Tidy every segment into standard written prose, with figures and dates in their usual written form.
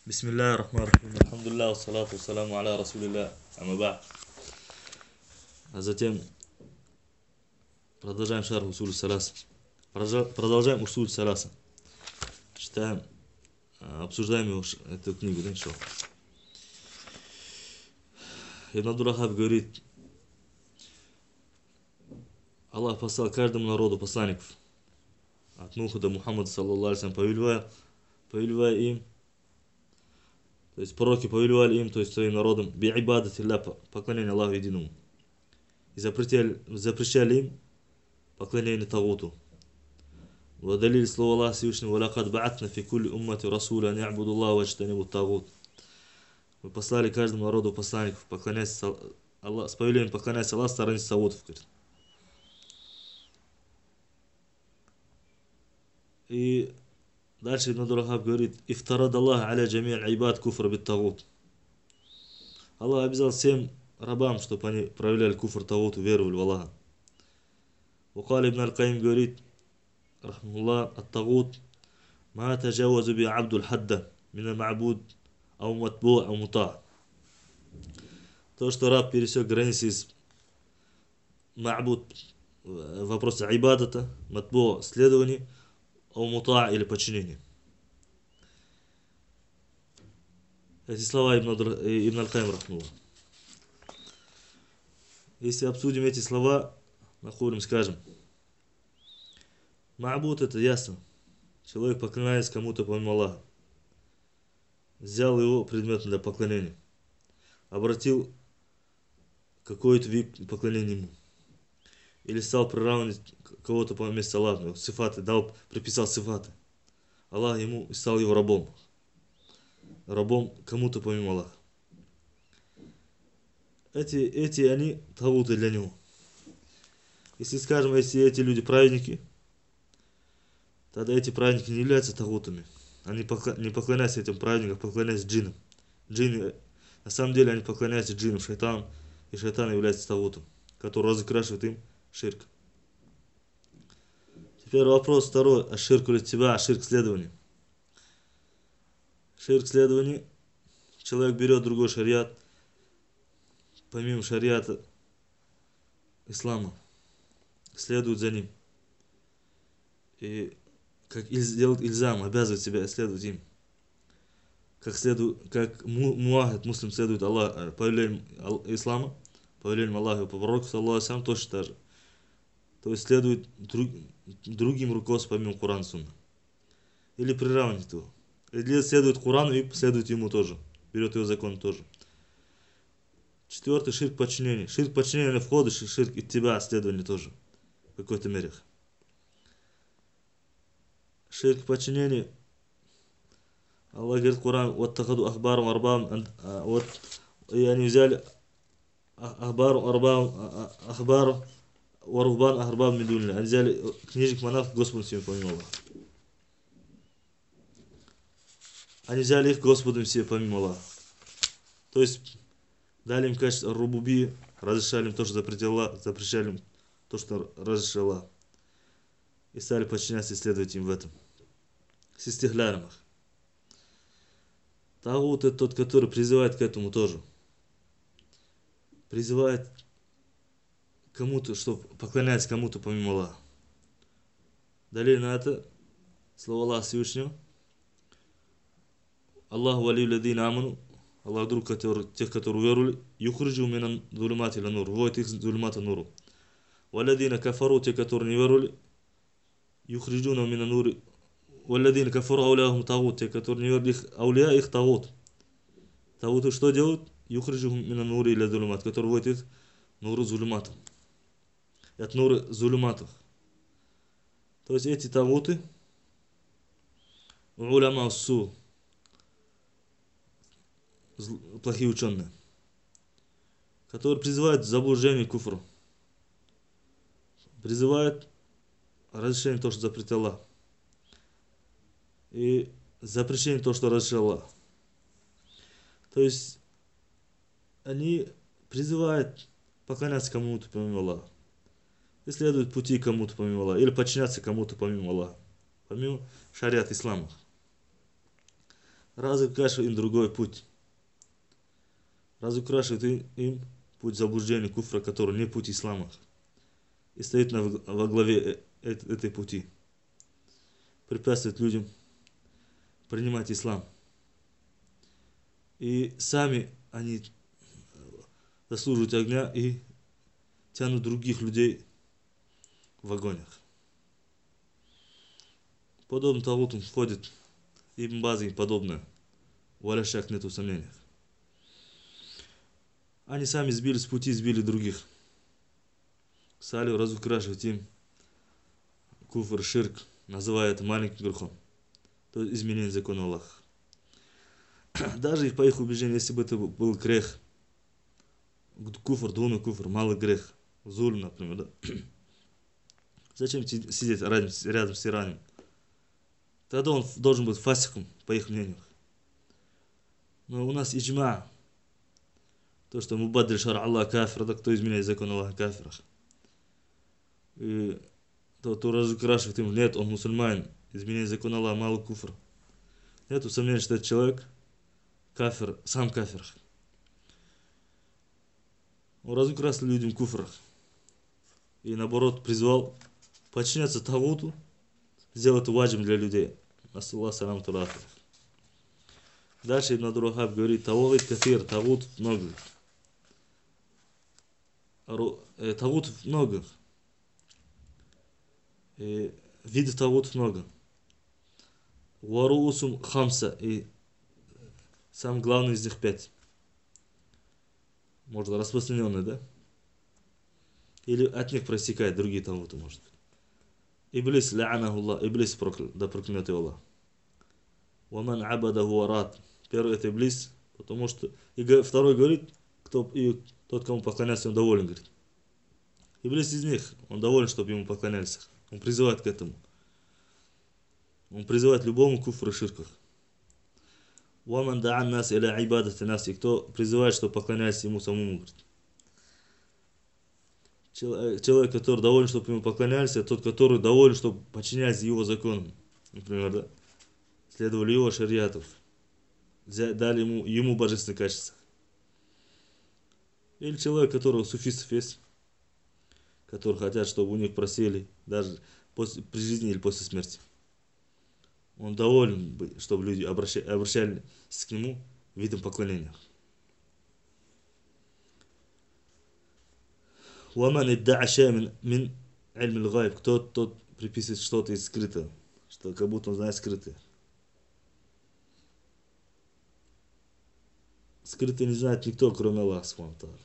بسم الله الرحمن الرحيم. الحمد لله والصلاة والسلام على رسول الله. Amma ba'd. А затем продолжаем шарх усуль саласа. Продолжаем усуль саласа. Читаем, обсуждаем эту книгу, да, иншаллах. Ибн Абдул-Ваххаб говорит, Аллах послал каждому народу посланников. От Нуха до Мухаммада, саллаллаху алейхи, повелевая им, то есть пророки повелевали им, то есть своим народом, би'ибадати Аллах, поклонение Аллаху единому. И запрещали им поклонение Тагуту. Водалили слово Аллаха Всевышнего, «Валакад ба'атна фи кулли уммати расуля, ан я'буду Аллаха ва джтанибу тагут». Мы послали каждому народу посланников, поклоняйся Аллаху, с повелением поклоняйся Аллаху, сторонись Тагутов. И дальше Ибн Абдул-Ваххаб говорит, «Ифтарад Аллах аля джами' аль-айбад куфр бит тагут». Аллах обязал всем рабам, чтобы они проявляли куфр тагуту, веровали в Аллаха. Вукали Ибн Аль-Каим говорит, рахмуллах, ат-тагут ма таджавазу би абдул хадда мина ма'буд ау матбу ау мута'. То, что раб пересек границы из ма'буд, в вопросе айбадата, матбу, следования, ау мута' или подчинения. Эти слова Ибн Аль-Каим рахмуллах. Если обсудим эти слова, находим, скажем, ма'буд, это ясно. Человек поклоняется кому-то помимо Аллаха. Взял его предметом для поклонения. Обратил какой-то вид поклонения ему. Или стал приравнивать кого-то по месту Аллаха. Сифаты, приписал сифаты. Аллах ему и стал его рабом. Рабом кому-то помимо Аллаха. Эти они тагуты для него. Если скажем, если эти люди праведники, тогда эти праведники не являются тагутами. Они не поклоняются этим праведникам, поклоняются джиннам. Джинны, на самом деле они поклоняются джиннам, шайтанам, и шайтан является тагутом, который разукрашивает им ширк. Теперь вопрос второй, а ширк ли тебя, а ширк следования. Ширк следования, человек берет другой шариат, помимо шариата ислама, следует за ним. И как делает ильзам, обязывает себя следовать им. Как муахид, муслим следует Аллах, повелением ислама, повелением Аллаха по пророку, саллаллаху алейхи ва саллям, точно так же. То есть следует другим руководством помимо Курана Сунна. Или приравнивает его. Или следует Курану и следует ему тоже. Берет его закон тоже. Четвертый, ширк подчинения. Ширк подчинения не входит, ширк и тебя следование тоже. В какой-то мере. Ширк подчинения. Аллах говорит в Коране, «Ваттахаду ахбару арбам», вот, и они взяли ахбару арбам, ахбару варухбан ахбам мидунля. Они взяли книжек монахов Господом себе помимо Аллаха. Они взяли их Господом себе помимо Аллаха. То есть дали им качество рубуби, разрешали им то, что запретил Аллах, запрещали им то, что разрешил Аллах. И стали подчиняться и следовать им в этом. С истихляром их. Тагут это тот, который призывает к этому тоже. Призывает кому-то, чтобы поклоняться кому-то помимо Аллаха. Далее на это слово Аллаха Всевышнего. Аллаху валию ладина аману. Аллах друг тех, которые веровали. Юхриджу минан зулумати ла нур. Вводит их с зулумата нуру. Валядина кафару, те, которые не веровали. Юхриджуна минан нури. Валядина кафару ауляхум тагут. Те, которые не веровали, их ауля, их тагут. Тагуты что делают? Юхриджу минан нури или зулумат, которые вводят их нуру зулуматом. От нуры зулуматов. То есть эти тагуты уляма су, плохие ученые, которые призывают к заблуждению куфру, призывают разрешение того, что запретил Аллах, и запрещение того, что разрешил Аллах. То есть они призывают поклоняться кому-то помимо Аллаха, и следуют пути кому-то помимо Аллаха, или подчиняться кому-то помимо Аллаха, помимо шариат ислама. разукрашивает им другой путь. Разукрашивает им путь заблуждения, куфра, который не путь ислама. И стоит во главе этой пути. Препятствует людям принимать ислам. И сами они заслуживают огня и тянут других людей в огонях. Подобным тагутам входит Ибн Баз и подобное. Валя шак, нету сомнений. Они сами сбили с пути, сбили других. Стали разукрашивать им куфр, ширк, называя это маленьким грехом. То есть изменение закона Аллаха. Даже по их убеждению, если бы это был грех, куфр, дуна куфр, малый грех, зуль, например, да? Зачем сидеть рядом с Ираном? Тогда он должен быть фасиком, по их мнению. Но у нас иджма, то, что мубадриль шар Аллах кафир, да, кто изменяет закон Аллаха кафирах. И тот, кто разукрашивает им, нет, он мусульманин, изменяет закон Аллаха, малый куфр. Нету сомнений, что этот человек кафир, сам кафир. Он разукрасил людям куфр. И наоборот призвал подчиняться тагуту, сделать ваджиб для людей. Ассаляму саламу. Дальше Ибн Абдул-Ваххаб говорит, тагут кафир, тагут много. Тагут много. Видов тагут много. Варуусум хамса, и самый главный из них 5. Можно распространенный, да? Или от них проистекает другие тагуты, может быть. Иблис, ла'анахуллах, Иблис проклял, да проклянет его Аллах. Ваман абадаху варат. Первый это Иблис, потому что... И второй говорит, тот, кому поклоняется, он доволен, говорит. Иблис из них, он доволен, чтобы ему поклонялись. Он призывает к этому. Он призывает любому куфру и ширках. Ваман да'ан нас иля ибадати нас. И кто призывает, чтобы поклонялись ему самому, говорит. Человек, который доволен, чтобы ему поклонялись, а тот, который доволен, чтобы подчинялись его законам. Например, да? Следовали его шариатов. Дали ему божественные качества. Или человек, которого суфистов есть, которые хотят, чтобы у них просели даже при жизни или после смерти. Он доволен, чтобы люди обращались к нему видом поклонения. Ваман идда'а шай'ан мин илм аль-гайб. Кто приписывает что-то из скрытого, что как будто он знает скрытое. Скрытое не знает никто, кроме Аллаха субхану ва тааля.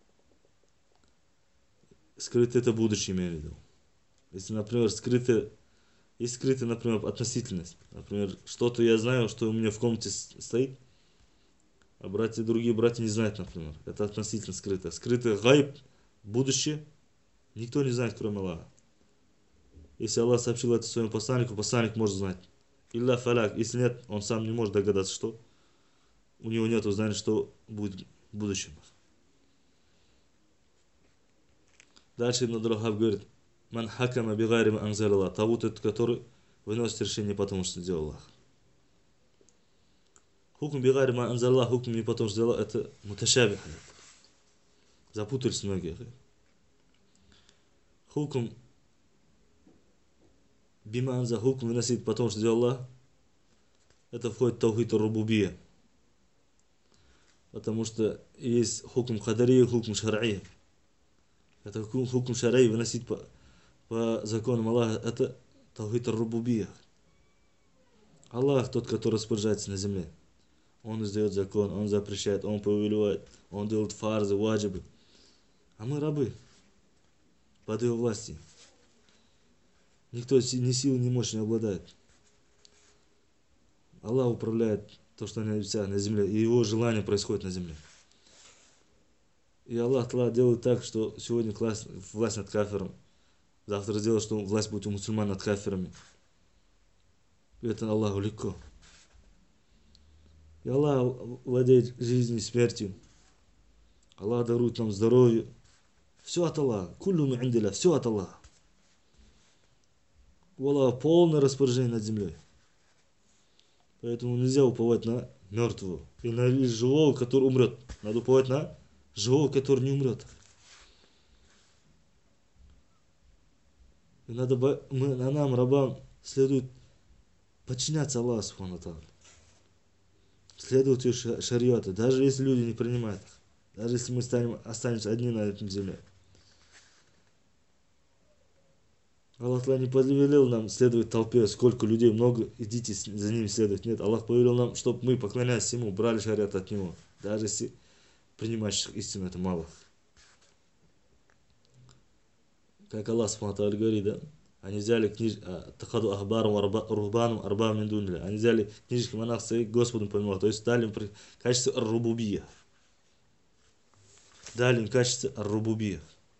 Скрытое это будущее, имею в виду. Если, например, скрытое, например, относительность. Например, что-то я знаю, что у меня в комнате стоит, а другие братья не знают, например. Это относительно скрытое. Скрытое гайб, будущее, никто не знает, кроме Аллаха. Если Аллах сообщил это своему посланнику, посланник может знать. Илля фаляк. Если нет, он сам не может догадаться, что у него нет знания, что будет в будущем. Дальше Ибн Абдул-Ваххаб говорит, ман хакама бигайри ма анзаля Аллах. Тагут, это который выносит решение, потому что сделал Аллах. Хукм бигайри ма анзаля Аллах, хукм не потому что сделал, это муташабих. Запутались многие. Хукм бима анза, хукм выносит потому что сделал Аллах. Это входит в таухид ар-рубубия. Потому что есть хукм хадари и хукм шар'и. Это хукм шар'и выносить по законам Аллаха. Это таухид ар-рубубия. Аллах тот, который распоряжается на земле. Он издает закон, он запрещает, он повелевает, он делает фарзы, ваджибы. А мы рабы под его властью. Никто ни силы, ни мощи не обладает. Аллах управляет то, что на земле, и его желание происходит на земле. И Аллах делает так, что сегодня власть над кафиром, завтра сделает, что власть будет у мусульман над кафирами. И это Аллаху легко. И Аллах владеет жизнью и смертью. Аллах дарует нам здоровье. Все от Аллаха. Куллу мин индилля. Все от Аллаха. У Аллаха полное распоряжение над землей. Поэтому нельзя уповать на мертвого. И на живого, который умрет. Надо уповать на живого, который не умрет. И надо, нам, рабам, следует подчиняться Аллаху Субхану Тааля. Следовать ее шариату, даже если люди не принимают их. Даже если мы останемся одни на этом земле. Аллах не повелел нам следовать толпе, сколько людей много, идите за ними следовать. Нет, Аллах повелел нам, чтобы мы, поклоняясь Ему, брали шариат от Него. Даже если принимающих истину это мало. Как Аллах Субхану говорит, да? Они взяли тахаду ахбаром рухбаном арбам мин дунилля. Они взяли книжки монахов своих Господом помимо, то есть дали им качество ар-рубубия. Дали им качество ар-рубубия.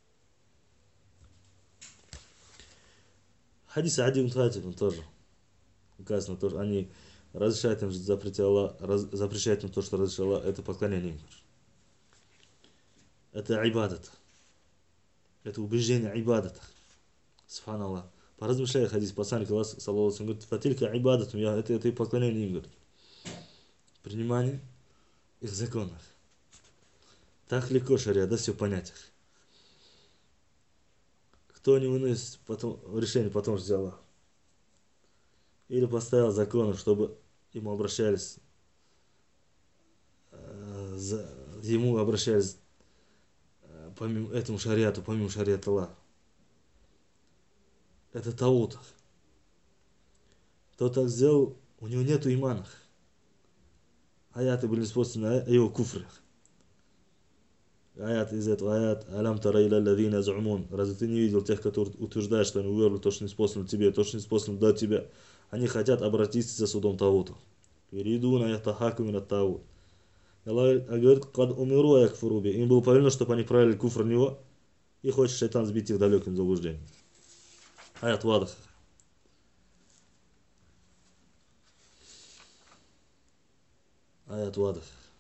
Хадис Ади ибн Хатиб тоже указано, тоже они разрешают им запрещают им то, что разрешил Аллах, это поклонение им. Это айбадат. Это убеждение айбадата. Субханаллах. Поразмышляй хадис, посланник Аллаха, саллаллаху алейхи ва саллям, говорит, фатилька айбадатум, это и поклонение им, говорит. Принимание их законов. Так легко шариат, да, все понять. Кто не выносит потом, решение, потом взял Аллах. Или поставил законы, чтобы ему обращались, помимо этому шариату, помимо шариата Аллаха. Это таут. Кто так сделал, у него нету имана. Аяты были способны о его куфре. Аят из этого, аят «Алям тара иля ладзина яз'умун». Разве ты не видел тех, которые утверждают, что они уверовали, то, что не способно тебе, то, что не способно дать тебе? Они хотят обратиться за судом тауту. Юридуна яхтахаку мин ат-таут. Аллах говорит, «Кад умиру якфуру би». Им было повелено, чтобы они правили куфр в него, и хочет шайтан сбить их далеким заблуждением. Аят вадах. Аят вадах.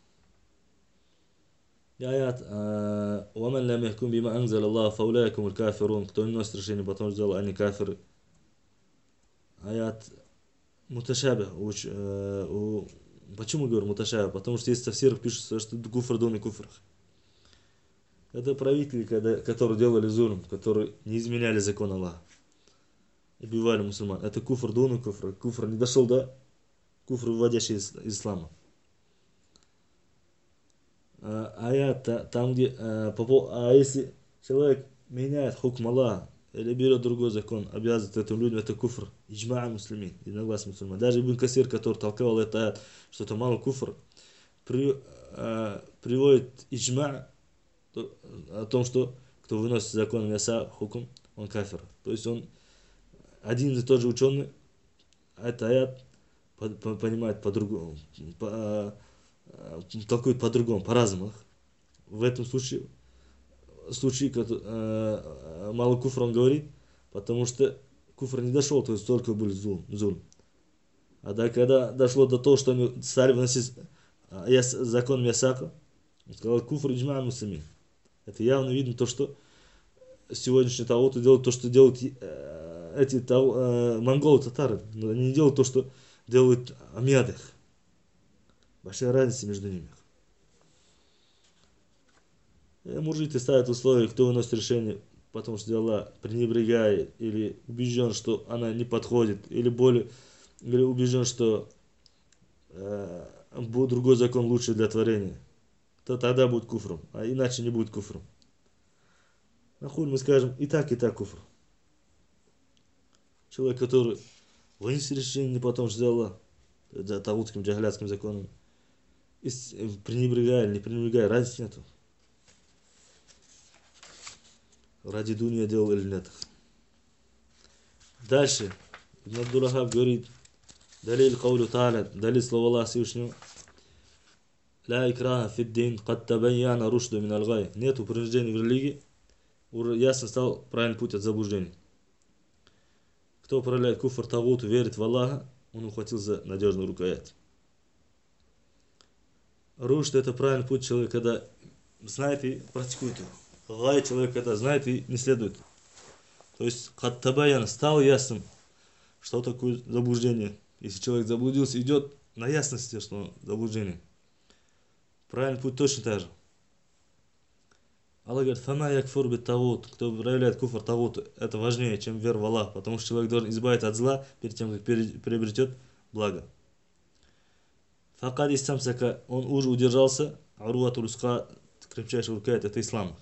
И аят «Ваман лям яхкум бима анзал Аллах фауляйкум аль-кафирун». Кто не носит решение, потом сделал, они кафиры. Аят муташабих. Почему говорю муташабих? Потому что есть в тафсирах пишется, что куфр дуни куфр. Это правители, которые делали зулм, которые не изменяли закон Аллаха. И убивали мусульман. Это куфр дуни куфр. Куфр не дошел до куфра, выводящий из ислама. Аят там, где если человек меняет хукм Аллаха или берет другой закон, обязывает этим людям, это куфр. Иджмаа муслимин, единогласный мусульман. Даже Ибн Касир, который толковал это аят, что это мало куфр, приводит иджма о том, что кто выносит закон мяса, хукм, он кафир. То есть он один и тот же ученый, это аят понимает по-другому, толкует по-другому, по-разному. В этом случае мало куфр он говорит, потому что куфр не дошел, то есть только был зулм. А да, когда дошло до того, что они стали выносить закон Мясака, он сказал куфр иджма муслимин. Это явно видно то, что сегодняшние таоты делают то, что делают эти монголы, татары. Но они не делают то, что делают амьяды. Большая разница между ними. Муржиты ставят условия, кто выносит решение, потому что Аллах пренебрегает или убежден, что она не подходит, или убежден, что другой закон лучше для творения, то тогда будет куфром, а иначе не будет куфром. Нахуй мы скажем и так куфр. Человек, который вынес решение не потому, что Аллах, за таутским джахлятским законом, пренебрегая или не пренебрегая, разницы нету. Ради дуния делал или нет. Дальше. Ибн Абдул-Ваххаб говорит, далиль каулю та'аля, далиль слова Аллаха Всевышнего, ла икраха фиддин, кад табайяна рушду мин аль-гай. Нету принуждений в религии, уже ясно стал правильный путь от заблуждений. Кто управляет куфр тагуту, верит в Аллаха, он ухватил за надежную рукоять. Рушд — это правильный путь человека, когда знает и практикует его. Гай — человек, когда знает и не следует. То есть кад-табаян, стало ясным, что такое заблуждение. Если человек заблудился, идет на ясности, что заблуждение. Правильный путь точно так же. Аллах говорит, фама якфур бит тагут, кто проявляет куфр тагуту, это важнее, чем вера в Аллах, потому что человек должен избавиться от зла перед тем, как приобретет благо. Факад истамсака, он уже удержался, урватул уска, крепчайшая рука, это ислам.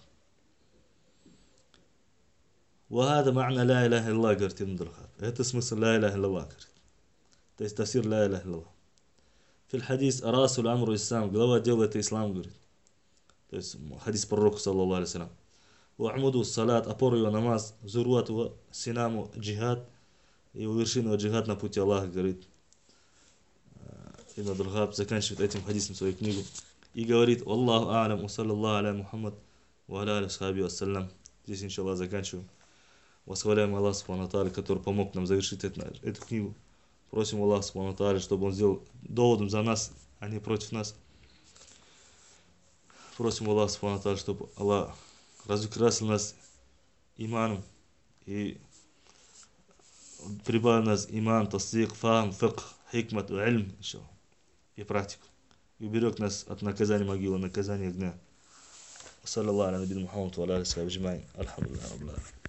Вахада ма'на ла иляха иллаллах, говорит Ибн Абдул-Ваххаб. Это смысл ла иляха иллаллах, говорит. То есть тафсир ла иляха иллаллах. Фил хадис арасул амру ислам, глава дела это ислам, говорит. То есть хадис пророка, саллаллаху алейхи салям. У'амуду салат, опору его намаз, зурвату синаму джихад, его вершину джихад на пути Аллаха, говорит. Ибн Абдул-Ваххаб заканчивает этим хадисом свою книгу и говорит: Аллаху а'лам, саллаллаху аля Мухаммад, ва аля аля схаби вассалям. Здесь, иншаллах, заканчиваем. Восхваляем Аллах Субхану ва Тааля, который помог нам завершить эту книгу. Просим Аллаха Субхану ва Тааля, чтобы Он сделал доводом за нас, а не против нас. Просим Аллаха Субхану ва Тааля, чтобы Аллах разукрасил нас иманом и прибавил нас иман, тасдик, фахм, фикх, хикмат, ильм, и практику. И уберег нас от наказания могилы, наказания огня. Саллаллаху аля набина Мухаммад ва аля алихи ва сахбихи аджмаин. Альхамдулиллахи раббил аламин.